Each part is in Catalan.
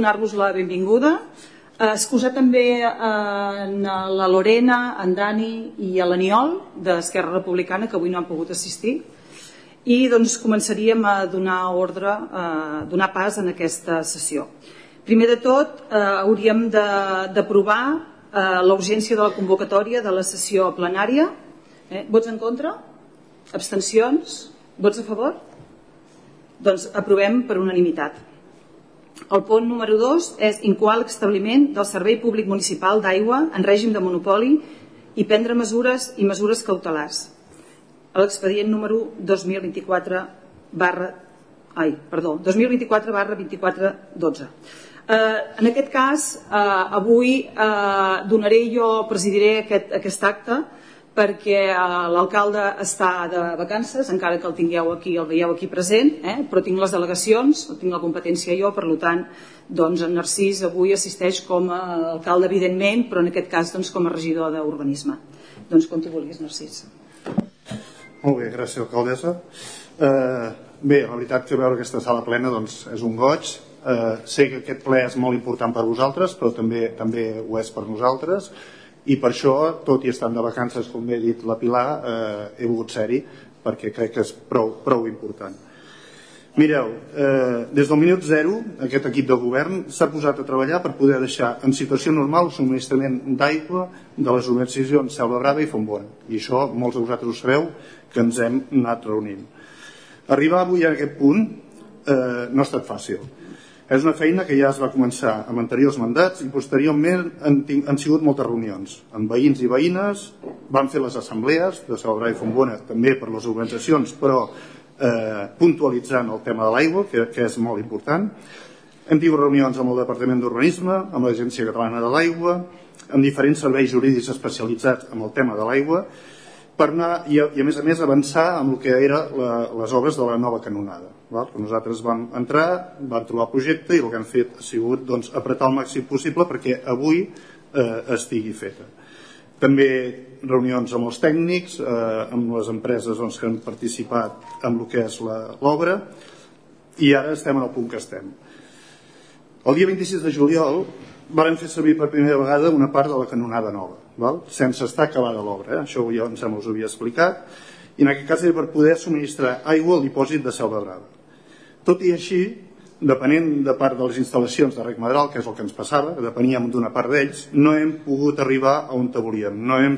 donar-vos la benvinguda. Excusar també la Lorena, en Dani i l'Aniol d'Esquerra Republicana, que avui no han pogut assistir. I doncs començaríem a donar pas en aquesta sessió. Primer de tot, hauríem d'aprovar la urgència de la convocatòria de la sessió plenària. Vots en contra? Abstencions? Vots a favor? Doncs aprovem per unanimitat. El punt número 2 és incoar l'establiment del Servei Públic Municipal d'Aigua en règim de monopoli i prendre mesures cautelars. A l'expedient número 2024/2412. En aquest cas, avui presidiré aquest acte perquè l'alcalde està de vacances, encara que el tingueu aquí, el veieu aquí present, però tinc les delegacions, tinc la competència jo, per tant, en Narcís avui assisteix com a alcalde, evidentment, però en aquest cas com a regidor d'Urbanisme. Doncs quan tu vulguis, Narcís. Molt bé, gràcies, alcaldessa. Bé, la veritat que veure aquesta sala plena és un goig. Sé que aquest ple és molt important per vosaltres, però també ho és per nosaltres. I per això, tot i estant de vacances, com bé ha dit la Pilar, he volgut ser-hi perquè crec que és prou important. Mireu, des del minut zero aquest equip de govern s'ha posat a treballar per poder deixar en situació normal el subministrament d'aigua de les urbanitzacions Selva Brava i Fontbona. I això molts de vosaltres ho sabeu, que ens hem anat reunint. Arribar avui a aquest punt no ha estat fàcil. És una feina que ja es va començar amb anteriors mandats i posteriorment han sigut moltes reunions amb veïns i veïnes, van fer les assemblees de Selva Brava i Fontbona també per les urbanitzacions, però puntualitzant el tema de l'aigua, que és molt important. Hem tingut reunions amb el Departament d'Urbanisme, amb l'Agència Catalana de l'Aigua, amb diferents serveis jurídics especialitzats en el tema de l'aigua, per anar, i a més avançar amb el que eren les obres de la nova canonada. Nosaltres vam entrar, vam trobar el projecte i el que hem fet ha sigut apretar el màxim possible perquè avui estigui feta. També reunions amb els tècnics, amb les empreses que han participat en el que és l'obra, i ara estem en el punt que estem. El dia 26 de juliol vam fer servir per primera vegada una part de la canonada nova, sense estar acabada l'obra. Això jo em sembla us ho havia explicat, i en aquest cas era per poder subministrar aigua al dipòsit de Selva Brava. Tot i així, depenent de part de les instal·lacions de Rec Madral, que és el que ens passava, que depeníem d'una part d'ells, no hem pogut arribar a on volíem. No hem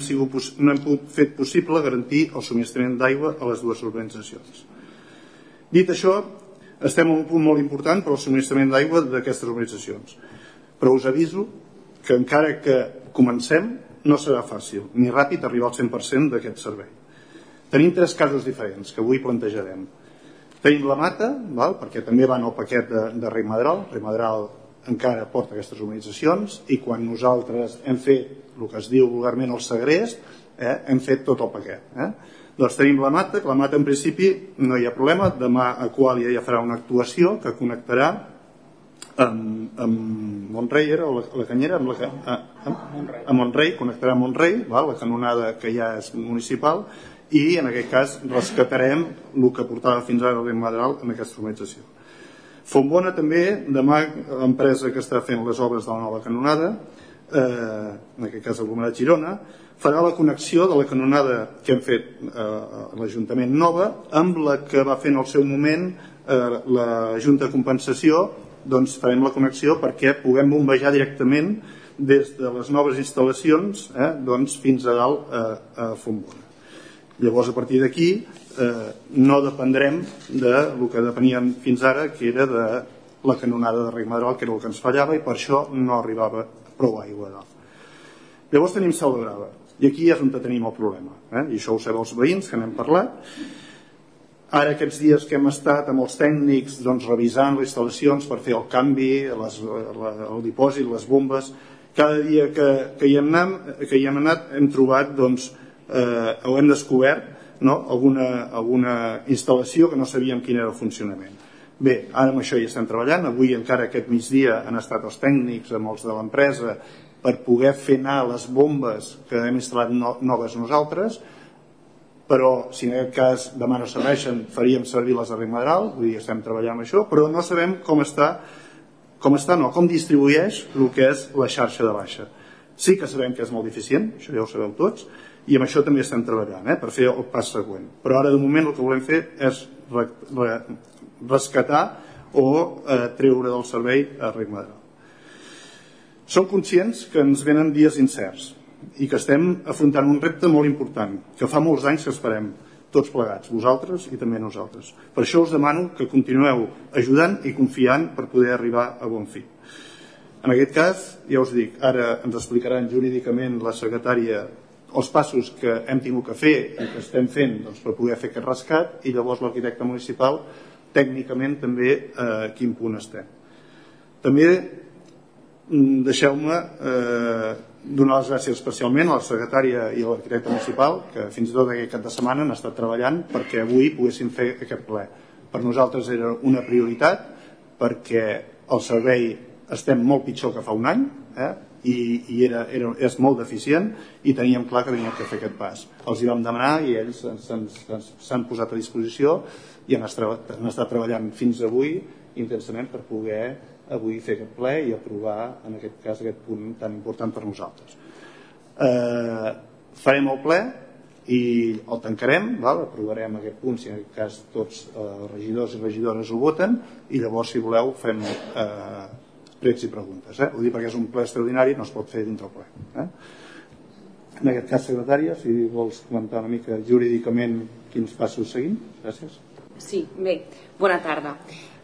fet possible garantir el subministrament d'aigua a les dues urbanitzacions. Dit això, estem en un punt molt important per al subministrament d'aigua d'aquestes urbanitzacions. Però us aviso que encara que comencem, no serà fàcil ni ràpid arribar al 100% d'aquest servei. Tenim 3 casos diferents que avui plantejarem. Tenim la Mata, perquè també va en el paquet de Rec Madral. Rec Madral encara porta aquestes urbanitzacions i quan nosaltres hem fet el que es diu vulgarment el segrest, hem fet tot el paquet. Doncs tenim la Mata, que la Mata en principi no hi ha problema. Demà Aquàlia ja farà una actuació que connectarà amb Montrei, era la canyera? Amb Montrei, connectarà amb Montrei, la canonada que ja és municipal, i en aquest cas rescatarem el que portava fins ara el Rec Madral en aquesta urbanització. Fontbona també, demà l'empresa que està fent les obres de la nova canonada, en aquest cas l'aglomerat Girona, farà la connexió de la canonada que hem fet a l'Ajuntament nova amb la que va fer en el seu moment la Junta de Compensació. Doncs farem la connexió perquè puguem bombejar directament des de les noves instal·lacions fins a dalt a Fontbona. Llavors, a partir d'aquí, no dependrem del que depeníem fins ara, que era de la canonada de Rec Madral, que era el que ens fallava, i per això no arribava prou aigua a dalt. Llavors tenim Selva Brava, i aquí és on tenim el problema, i això ho sabeu els veïns, que n'hem parlat. Ara aquests dies que hem estat amb els tècnics revisant les instal·lacions per fer el canvi, el dipòsit, les bombes, cada dia que hi hem anat hem trobat o hem descobert alguna instal·lació que no sabíem quin era el funcionament. Bé, ara amb això ja estem treballant. Avui encara aquest migdia han estat els tècnics amb els de l'empresa per poder fer anar les bombes que hem instal·lat noves nosaltres, però si en aquest cas demà no serveixen faríem servir les de Rec Madral, vull dir, estem treballant amb això, però no sabem com està com està, no, com distribueix el que és la xarxa de baixa. Sí que sabem que és molt deficient, això ja ho sabeu tots, i amb això també estem treballant per fer el pas següent. Però ara de moment el que volem fer és rescatar o treure del servei a Rec Madral. Som conscients que ens venen dies incerts i que estem afrontant un repte molt important, que fa molts anys que esperem tots plegats, vosaltres i també nosaltres. Per això us demano que continueu ajudant i confiant per poder arribar a bon fi. En aquest cas, ja us dic, ara ens explicaran jurídicament la secretària els passos que hem tingut que fer i que estem fent per poder fer aquest rescat i llavors l'arquitecte municipal tècnicament també a quin punt estem. També deixeu-me donar les gràcies especialment a la secretària i a l'arquitecte municipal que fins i tot aquest cap de setmana han estat treballant perquè avui poguéssim fer aquest ple. Per nosaltres era una prioritat perquè el servei estem molt pitjor que fa un any i és molt deficient i teníem clar que havíem de fer aquest pas. Els hi vam demanar i ells s'han posat a disposició i han estat treballant fins avui intensament per poder avui fer aquest ple i aprovar en aquest cas aquest punt tan important per nosaltres. Farem el ple i el tancarem, aprovarem aquest punt si en aquest cas tots regidors i regidores ho voten i llavors si voleu fem pregs i preguntes. Ho dic perquè és un ple extraordinari, no es pot fer dintre el ple. En aquest cas, secretària, si vols comentar una mica jurídicament quins passos seguim. Gràcies. Sí, bé, bona tarda.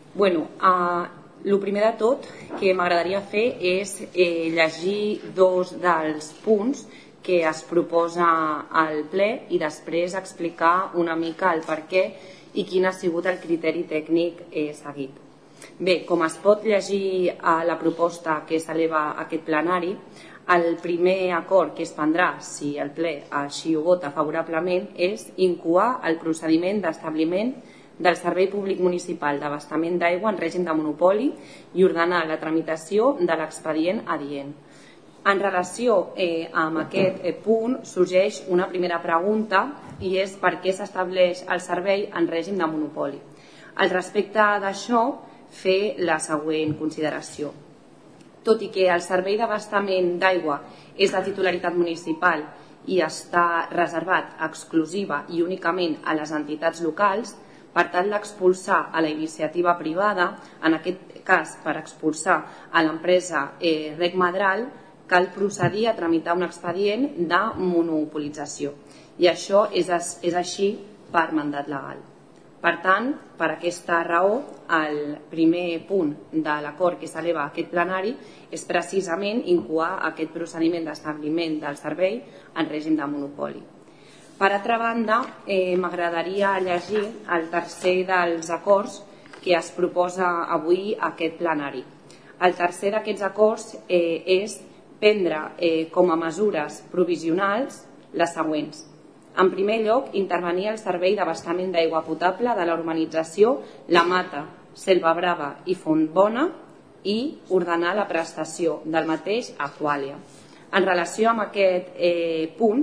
El primer de tot que m'agradaria fer és llegir dos dels punts que es proposa al ple i després explicar una mica el per què i quin ha sigut el criteri tècnic seguit. Bé, com es pot llegir a la proposta que s'eleva a aquest plenari, el primer acord que es prendrà, si el ple així ho vota favorablement, és incoar el procediment d'establiment del Servei Públic Municipal d'Abastament d'Aigua en règim de monopoli i ordenar la tramitació de l'expedient adient. En relació amb aquest punt sorgeix una primera pregunta i és per què s'estableix el servei en règim de monopoli. Al respecte d'això, fer la següent consideració. Tot i que el servei d'abastament d'aigua és de titularitat municipal i està reservat exclusiva i únicament a les entitats locals, per tal d'expulsar a la iniciativa privada, en aquest cas per expulsar a l'empresa Rec Madral, cal procedir a tramitar un expedient de monopolització. I això és així per mandat legal. Per tant, per aquesta raó, el primer punt de l'acord que s'eleva a aquest plenari és precisament incoar aquest procediment d'establiment del servei en règim de monopoli. Per altra banda, m'agradaria llegir el tercer dels acords que es proposa avui a aquest plenari. El tercer d'aquests acords és prendre com a mesures provisionals les següents. En primer lloc, intervenir el servei d'abastament d'aigua potable de la urbanització La Mata, Selva Brava i Font Bona i ordenar la prestació del mateix a Aquàlia. En relació amb aquest punt,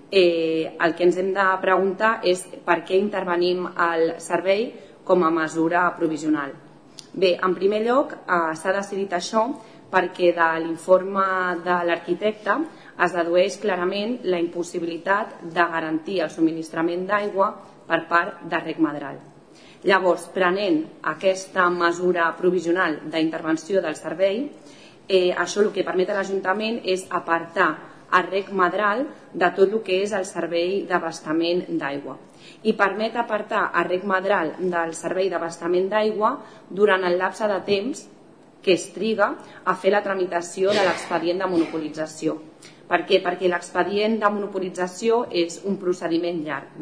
el que ens hem de preguntar és per què intervenim el servei com a mesura provisional. Bé, en primer lloc, s'ha decidit això perquè de l'informe de l'arquitecte es dedueix clarament la impossibilitat de garantir el subministrament d'aigua per part de Rec Madral. Llavors, prenent aquesta mesura provisional d'intervenció del servei, això el que permet a l'Ajuntament és apartar a Rec Madral de tot el que és el servei d'abastament d'aigua i permet apartar a Rec Madral del servei d'abastament d'aigua durant el lapse de temps que es triga a fer la tramitació de l'expedient de monopolització. Per què? Perquè l'expedient de monopolització és un procediment llarg.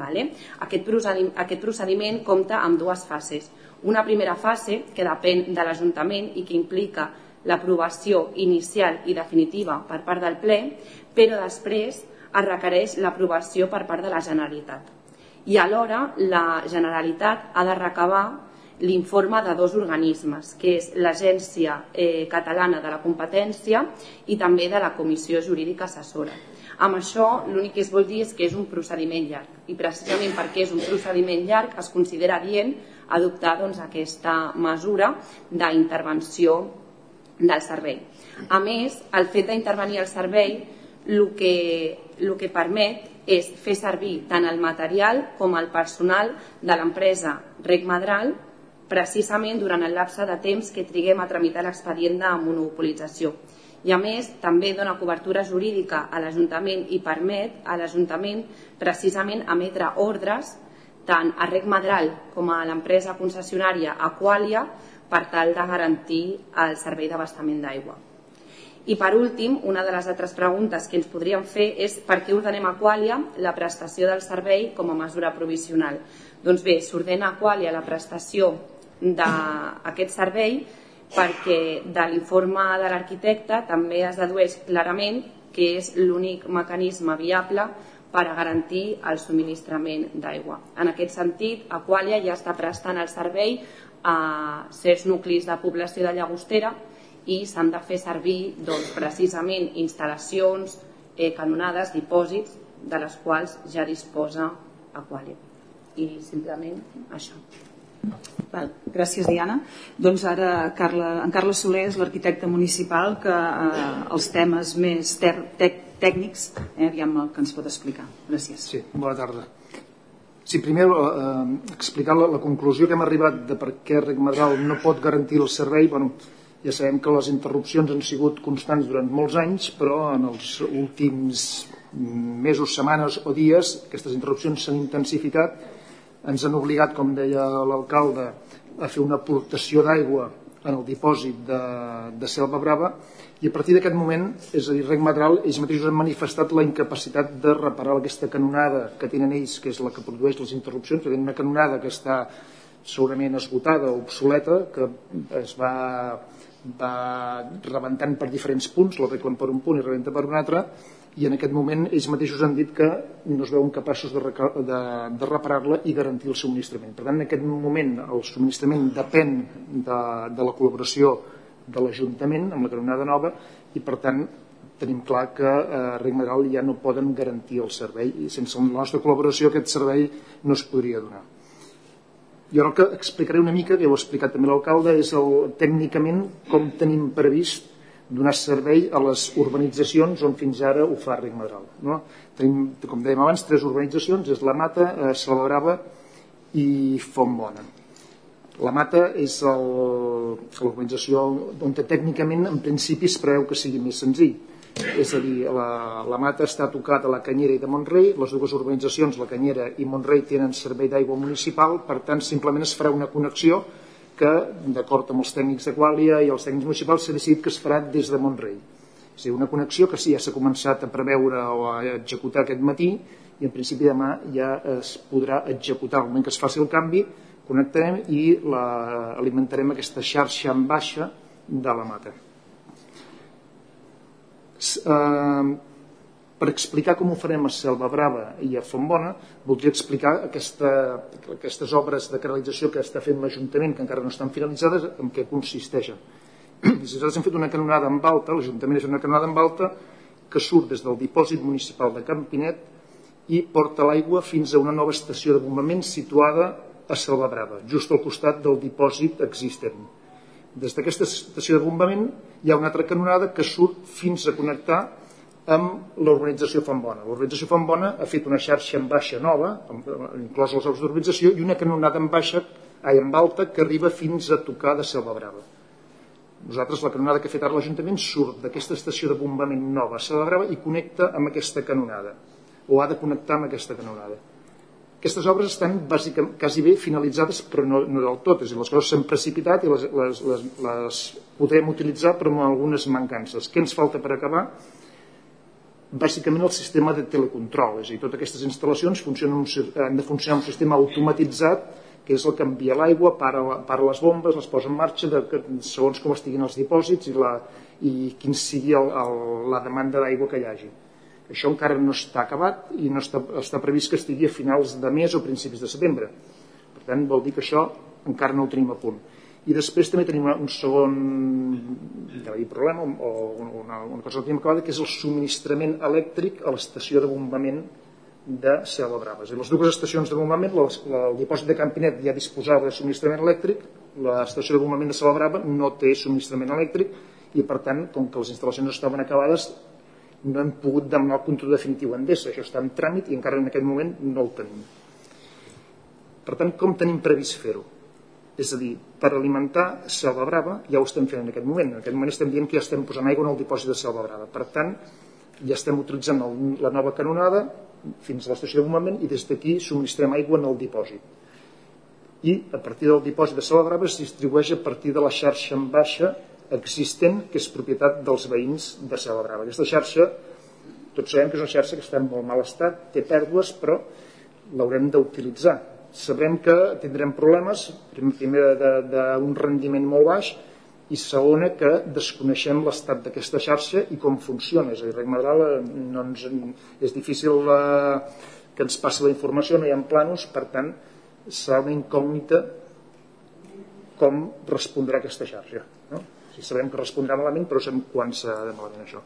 Aquest procediment compta amb dues fases. Una primera fase que depèn de l'Ajuntament i que implica l'aprovació inicial i definitiva per part del ple, però després es requereix l'aprovació per part de la Generalitat. I alhora la Generalitat ha de recabar l'informe de dos organismes, que és l'Agència Catalana de la Competència i també de la Comissió Jurídica Assessora. Amb això l'únic que es vol dir és que és un procediment llarg i precisament perquè és un procediment llarg es considera adient adoptar aquesta mesura d'intervenció del servei. A més, el fet d'intervenir al servei el que permet és fer servir tant el material com el personal de l'empresa Rec Madral precisament durant el lapse de temps que triguem a tramitar l'expedient de monopolització. I a més, també dona cobertura jurídica a l'Ajuntament i permet a l'Ajuntament precisament emetre ordres tant a Rec Madral com a l'empresa concessionària Aqualia per tal de garantir el servei d'abastament d'aigua. I per últim, una de les altres preguntes que ens podríem fer és per què ordenem a Aqualia la prestació del servei com a mesura provisional. Doncs bé, s'ordena a Aqualia la prestació d'aquest servei perquè de l'informe de l'arquitecte també es dedueix clarament que és l'únic mecanisme viable per a garantir el subministrament d'aigua. En aquest sentit, Aqualia ja està prestant el servei a certs nuclis de població de Llagostera i s'han de fer servir precisament instal·lacions, canonades, dipòsits, de les quals ja disposa Aqualia. I simplement això. Gràcies, Diana. Doncs ara en Carles Soler és l'arquitecte municipal que els temes més tècnics aviam el que ens pot explicar. Gràcies. Sí, bona tarda. Sí, primer explicar la conclusió que hem arribat de per què Rec Madral no pot garantir el servei. Ja sabem que les interrupcions han sigut constants durant molts anys, però en els últims mesos, setmanes o dies aquestes interrupcions s'han intensificat. Ens han obligat, com deia l'alcalde, a fer una aportació d'aigua en el dipòsit de Selva Brava i a partir d'aquest moment, és a dir, Rec Madral, ells mateixos han manifestat la incapacitat de reparar aquesta canonada que tenen ells, que és la que produeix les interrupcions, que tenen una canonada que està segurament esgotada o obsoleta, que es va rebentant per diferents punts, l'arreglen per un punt i rebenta per un altre, i en aquest moment ells mateixos han dit que no es veuen capaços de reparar-la i garantir el subministrament. Per tant, en aquest moment el subministrament depèn de la col·laboració de l'Ajuntament amb la canonada nova i per tant tenim clar que Rec Madral ja no poden garantir el servei i sense la nostra col·laboració aquest servei no es podria donar. I ara el que explicaré una mica, que ja ho ha explicat també l'alcalde, és tècnicament com tenim previst donar servei a les urbanitzacions on fins ara ho fa Rec Madral. Tenim, com dèiem abans, 3 urbanitzacions, és La Mata, Selva Brava i Fontbona. La Mata és l'urbanització on tècnicament en principi es preveu que sigui més senzill. És a dir, la Mata està tocat a la Canyera i de Montrei, les dues urbanitzacions, la Canyera i Montrei, tenen servei d'aigua municipal, per tant simplement es farà una connexió que, d'acord amb els tècnics d'Aqualia i els tècnics municipals, s'ha decidit que es farà des de Montrei. És a dir, una connexió que sí, ja s'ha començat a preveure o a executar aquest matí i en principi demà ja es podrà executar. Al moment que es faci el canvi, connectarem i alimentarem aquesta xarxa en baixa de la Mata. Per explicar com ho farem a Selva Brava i a Fontbona, voldria explicar aquestes obres de canalització que està fent l'Ajuntament, que encara no estan finalitzades, en què consisteixen. Nosaltres hem fet una canonada en alta, l'Ajuntament ha fet una canonada en alta que surt des del dipòsit municipal de Campinet i porta l'aigua fins a una nova estació de bombament situada a Selva Brava, just al costat del dipòsit existent. Des d'aquesta estació de bombament hi ha una altra canonada que surt fins a connectar amb l'urbanització Fontbona. L'urbanització Fontbona ha fet una xarxa en baixa nova, inclòs les obres d'urbanització, i una canonada en alta que arriba fins a tocar de Selva Brava. Nosaltres, la canonada que ha fet ara l'Ajuntament surt d'aquesta estació de bombament nova a Selva Brava i connecta amb aquesta canonada, o ha de connectar amb aquesta canonada. Aquestes obres estan quasi bé finalitzades, però no del tot. És a dir, les coses s'han precipitat i les podrem utilitzar, però amb algunes mancances. Què ens falta per acabar? Bàsicament el sistema de telecontrol, és a dir, totes aquestes instal·lacions han de funcionar amb un sistema automatitzat, que és el que envia l'aigua, para les bombes, les posa en marxa segons com estiguin els dipòsits i quin sigui la demanda d'aigua que hi hagi. Això encara no està acabat i no està previst que estigui a finals de mes o principis de setembre. Per tant, vol dir que això encara no ho tenim a punt. I després també tenim un segon problema, o una cosa que tenim acabada, que és el subministrament elèctric a l'estació de bombament de Selva Brava. Les dues estacions de bombament, el dipòsit de Campinet ja disposava de subministrament elèctric, l'estació de bombament de Selva Brava no té subministrament elèctric i per tant, com que les instal·lacions no estaven acabades, no hem pogut demanar el control definitiu a Endesa. Això està en tràmit i encara en aquest moment no el tenim. Per tant, com tenim previst fer-ho? És a dir, per alimentar Selva Brava ja ho estem fent en aquest moment. En aquest moment estem dient que ja estem posant aigua en el dipòsit de Selva Brava. Per tant, ja estem utilitzant la nova canonada fins a l'estació de bombament i des d'aquí subministrem aigua en el dipòsit. I a partir del dipòsit de Selva Brava es distribueix a partir de la xarxa en baixa existent, que és propietat dels veïns de Selva Brava. Aquesta xarxa, tots sabem que és una xarxa que està en molt mal estat, té pèrdues, però l'haurem d'utilitzar. Sabrem que tindrem problemes, primer d'un rendiment molt baix i segona que desconeixem l'estat d'aquesta xarxa i com funciona. És a dir, Reg Madral és difícil que ens passi la informació, no hi ha plànols, per tant serà una incògnita com respondrà aquesta xarxa, no? Sabem que respondrà malament, però sabem quan serà de malament això.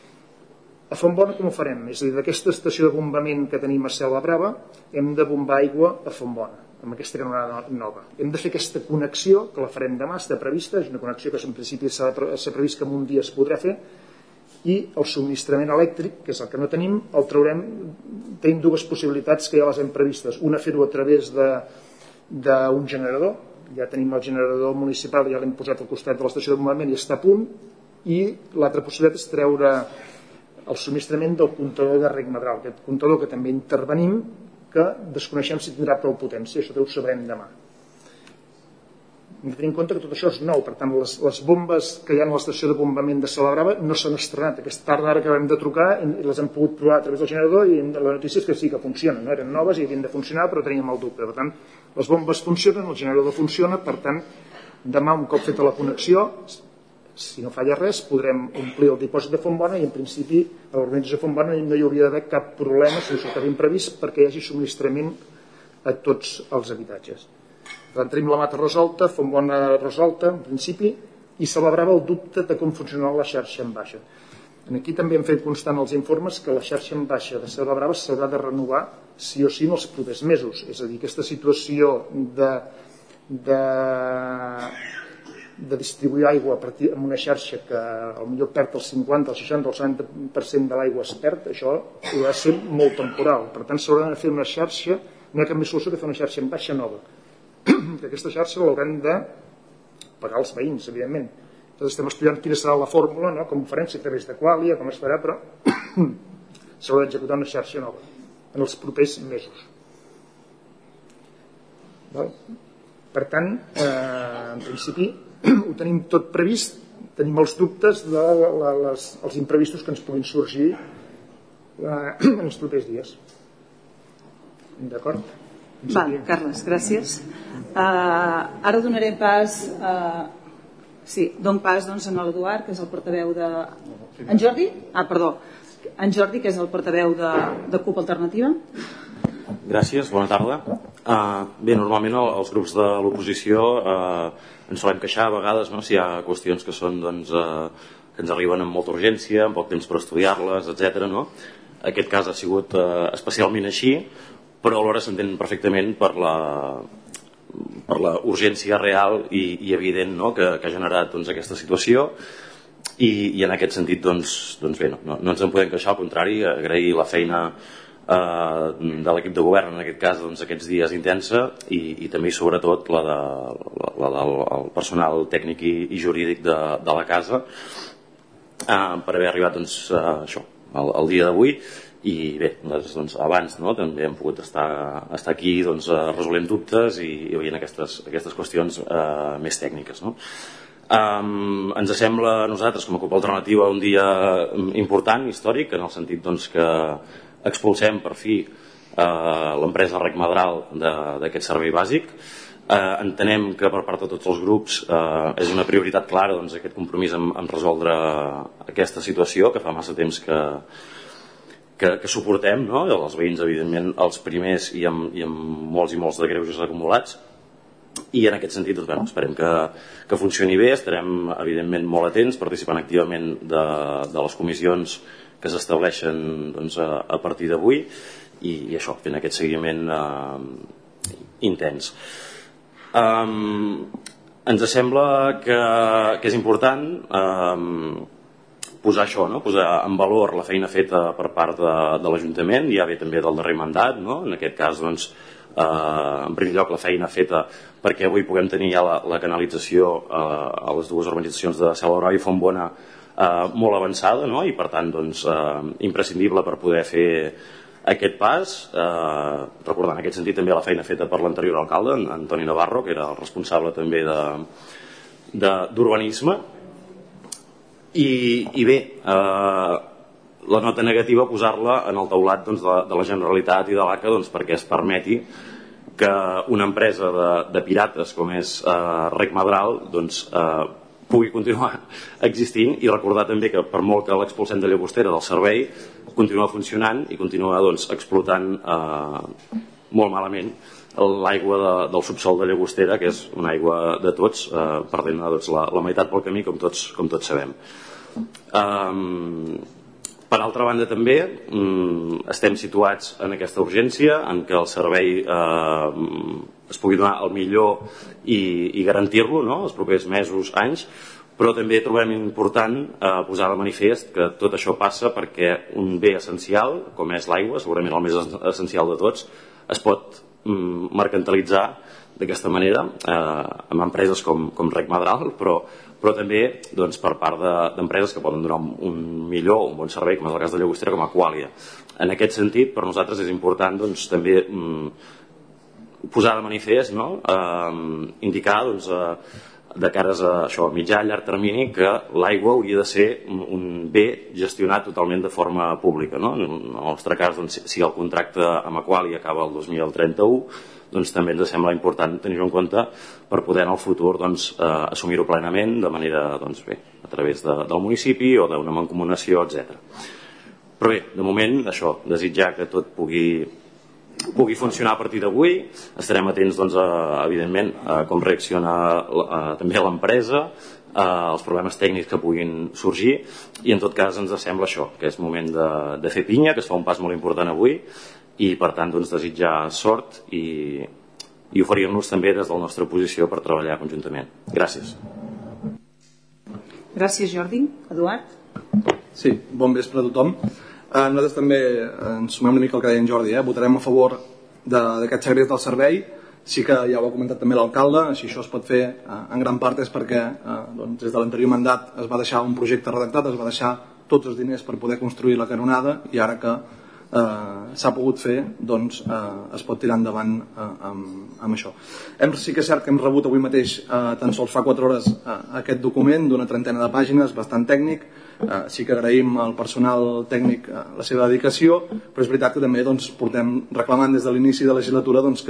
A Fontbona com ho farem? És a dir, d'aquesta estació de bombament que tenim a Selva Brava hem de bombar aigua a Fontbona amb aquesta canonada nova. Hem de fer aquesta connexió, que la farem demà, està prevista, és una connexió que en principi s'ha previst que en un dia es podrà fer, i el subministrament elèctric, que és el que no tenim, el traurem. Tenim dues possibilitats que ja les hem previstes. Una, fer-ho a través d'un generador. Ja tenim el generador municipal, ja l'hem posat al costat de l'estació de bombament i està a punt, i l'altra possibilitat és treure el subministrament del comptador de Reg Madral, aquest comptador que també intervenim, que desconeixem si tindrà prou potència, això ho sabrem demà. Hem de tenir en compte que tot això és nou, per tant les bombes que hi ha a l'estació de bombament de Selva Brava no s'han estrenat. Aquesta tarda ara acabem de trucar i les hem pogut provar a través del generador i la notícia és que sí que funcionen, no? Eren noves i havien de funcionar però teníem el dubte. Per tant, les bombes funcionen, el generador funciona, per tant demà un cop feta la connexió, si no falla res, podrem omplir el dipòsit de Fontbona i en principi a l'organització de Fontbona no hi hauria d'haver cap problema sense cap imprevist perquè hi hagi subministrament a tots els habitatges. Per tant, tenim la Mata resolta, Fontbona resolta en principi, i Selva Brava el dubte de com funcionarà la xarxa en baixa. Aquí també hem fet constant els informes que la xarxa en baixa de Selva Brava s'haurà de renovar sí o sí en els propers mesos. És a dir, aquesta situació de distribuir aigua amb una xarxa que potser perd el 50, el 60, el 70% de l'aigua es perd, això ha de ser molt temporal. Per tant, s'haurà de fer una xarxa, no hi ha cap més solució que fer una xarxa en baixa nova. Que aquesta xarxa l'haurem de pagar els veïns, evidentment. Nosaltres estem estudiant quina serà la fórmula, no? Com ho farem, si a través de Qualia, com es farà, però s'haurà d'executar una xarxa nova en els propers mesos. Per tant, en principi, ho tenim tot previst, tenim els dubtes dels imprevistos que ens puguin sorgir en els propers dies. D'acord? Val, Carles, gràcies. Ara donarem pas doncs, a l'Eduard, que és el portaveu de... En Jordi? Perdó. En Jordi, que és el portaveu de CUP Alternativa. Gràcies, bona tarda. Bé, normalment els grups de l'oposició ens solem queixar a vegades, no, si hi ha qüestions que són doncs, que ens arriben amb molta urgència, amb poc temps per estudiar-les, etc. No? Aquest cas ha sigut especialment així, però alhora s'entén perfectament per la urgència real i evident, no, que ha generat doncs, aquesta situació i en aquest sentit doncs bé, no ens en podem queixar, al contrari, agrair la feina de l'equip de govern, en aquest cas doncs, aquests dies intensa i també i sobretot la del personal tècnic i jurídic de la casa per haver arribat doncs, això, el dia d'avui. I bé, doncs, abans no, també hem pogut estar aquí doncs, resolent dubtes i veient aquestes qüestions més tècniques, no? Ens sembla a nosaltres com a CUP Alternativa un dia important, històric, en el sentit doncs, que expulsem per fi l'empresa Reg Madral d'aquest servei bàsic. Entenem que per part de tots els grups és una prioritat clara doncs, aquest compromís en resoldre aquesta situació que fa massa temps que suportem, no? Els veïns evidentment els primers i amb molts i molts de greuges acumulats, i en aquest sentit doncs, bueno, esperem que funcioni bé. Estarem evidentment molt atents, participant activament de les comissions que s'estableixen doncs, a partir d'avui i això, fent aquest seguiment intens. Ens sembla que és important posar això, no? Posar en valor la feina feta per part de l'Ajuntament, ja ve també del darrer mandat, no? En aquest cas, doncs, en primer lloc la feina feta perquè avui puguem tenir ja la canalització a les dues urbanitzacions de Selva i Fontbona molt avançada, no? I per tant, doncs, imprescindible per poder fer aquest pas, recordant en aquest sentit també la feina feta per l'anterior alcalde, Antoni Navarro, que era el responsable també d'urbanisme. I bé, la nota negativa posar-la en el taulat, doncs, de la Generalitat i de l'ACA, doncs, perquè es permeti que una empresa de pirates com és Rec Madral, doncs, pugui continuar existint, i recordar també que per molt que l'expulsem de Llagostera del servei, continua funcionant i continua, doncs, explotant molt malament l'aigua del subsol de Llagostera, que és una aigua de tots, perdent, doncs, la meitat pel camí, com tots sabem. Per altra banda també estem situats en aquesta urgència en què el servei es pugui donar el millor i garantir-lo, no? Els propers mesos, anys, però també trobem important posar de manifest que tot això passa perquè un bé essencial com és l'aigua, segurament el més essencial de tots, es pot mercantilitzar d'aquesta manera amb empreses com Rec Madral, però també, doncs, per part d'empreses que poden donar un millor, un bon servei, com és el cas de Llagostera, com Aquàlia. En aquest sentit, per nosaltres és important, doncs, també posar de manifest, no? Indicar, doncs, de cares a això, a mitjà, a llarg termini, que l'aigua hauria de ser un bé gestionat totalment de forma pública, no? En el nostre cas, doncs, si el contracte amb Aquàlia acaba el 2031, doncs també ens sembla important tenir-ho en compte per poder en el futur, doncs, assumir-ho plenament de manera, doncs, bé, a través del municipi o d'una mancomunació, etc. Però bé, de moment, això, desitjar que tot pugui funcionar a partir d'avui. Estarem atents, doncs, evidentment, a com reacciona també l'empresa, els problemes tècnics que puguin sorgir, i en tot cas ens sembla això, que és moment de fer pinya, que es fa un pas molt important avui, i per tant, doncs, desitjar sort i oferir-nos també des de la nostra posició per treballar conjuntament. Gràcies. Gràcies, Jordi. Eduard? Sí, bon vespre a tothom. Nosaltres també ens sumem una mica al que deia en Jordi, votarem a favor d'aquest segrest del servei. Sí que ja ho ha comentat també l'alcalde, si això es pot fer en gran part és perquè doncs, des de l'anterior mandat es va deixar un projecte redactat, es va deixar tots els diners per poder construir la canonada, i ara que s'ha pogut fer, doncs es pot tirar endavant amb això. Sí que és cert que hem rebut avui mateix, tan sols fa 4 hores, aquest document d'una 30ena de pàgines, bastant tècnic. Sí que agraïm al personal tècnic la seva dedicació, però és veritat que també, doncs, portem reclamant des de l'inici de la legislatura, doncs,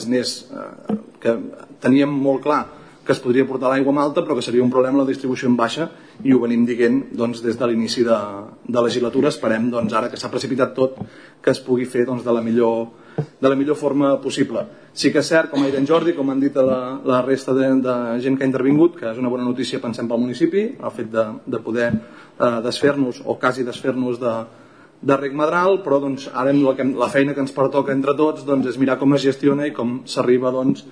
que teníem molt clar que es podria portar l'aigua a Malta, però que seria un problema la distribució en baixa, i ho venim dient, doncs, des de l'inici de legislatura. Esperem, doncs, ara que s'ha precipitat tot, que es pugui fer, doncs, de la millor forma possible. Sí que és cert, com ha dit en Jordi, com han dit la resta de gent que ha intervingut, que és una bona notícia, pensem, pel municipi, el fet de poder desfer-nos, o quasi desfer-nos de Rec Madral, però, doncs, ara la feina que ens pertoca entre tots, doncs, és mirar com es gestiona i com s'arriba, doncs,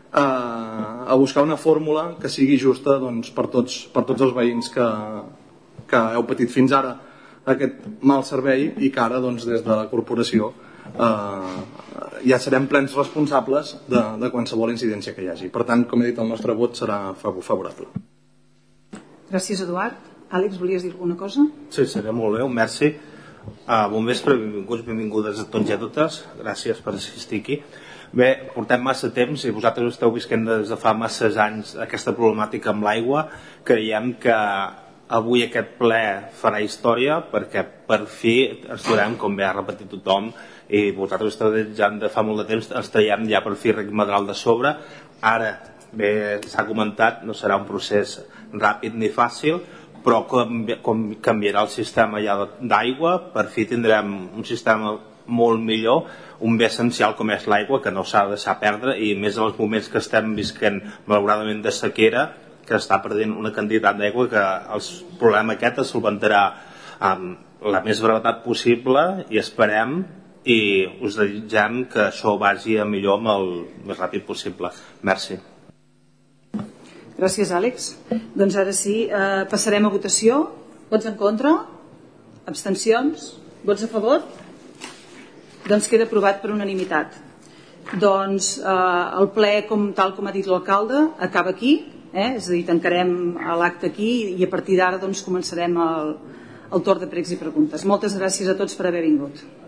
a buscar una fórmula que sigui justa, doncs, per tots els veïns que heu patit fins ara aquest mal servei, i que ara, doncs, des de la corporació ja serem plens responsables de qualsevol incidència que hi hagi. Per tant, com he dit, el nostre vot serà favorable. Gràcies, Eduard. Àlex, volies dir alguna cosa? Sí, serà molt bé, merci. Bon vespre, benvingudes a tots i a totes. Gràcies per assistir aquí. Bé, portem massa temps i vosaltres esteu visquent des de fa masses anys aquesta problemàtica amb l'aigua. Creiem que avui aquest ple farà història, perquè per fi ens trobem, com bé ha repetit tothom, i vosaltres esteu desitjant de fa molt de temps, ens traiem ja per fi Rec Madral de sobre. Ara, bé, s'ha comentat, no serà un procés ràpid ni fàcil, però com canviarà el sistema ja d'aigua, per fi tindrem un sistema molt millor, un bé essencial com és l'aigua, que no s'ha de deixar perdre, i més en els moments que estem visquent malauradament de sequera, que està perdent una quantitat d'aigua, que el problema aquest es solventarà amb la més brevetat possible, i esperem i us desitgem que això vagi a millor amb el més ràpid possible. Merci. Gràcies, Àlex. Doncs ara sí, passarem a votació. Vots en contra? Abstencions? Vots a favor? Doncs queda aprovat per unanimitat. Doncs el ple, tal com ha dit l'alcalde, acaba aquí, és a dir, tancarem l'acte aquí i a partir d'ara doncs, començarem el torn de pregs i preguntes. Moltes gràcies a tots per haver vingut.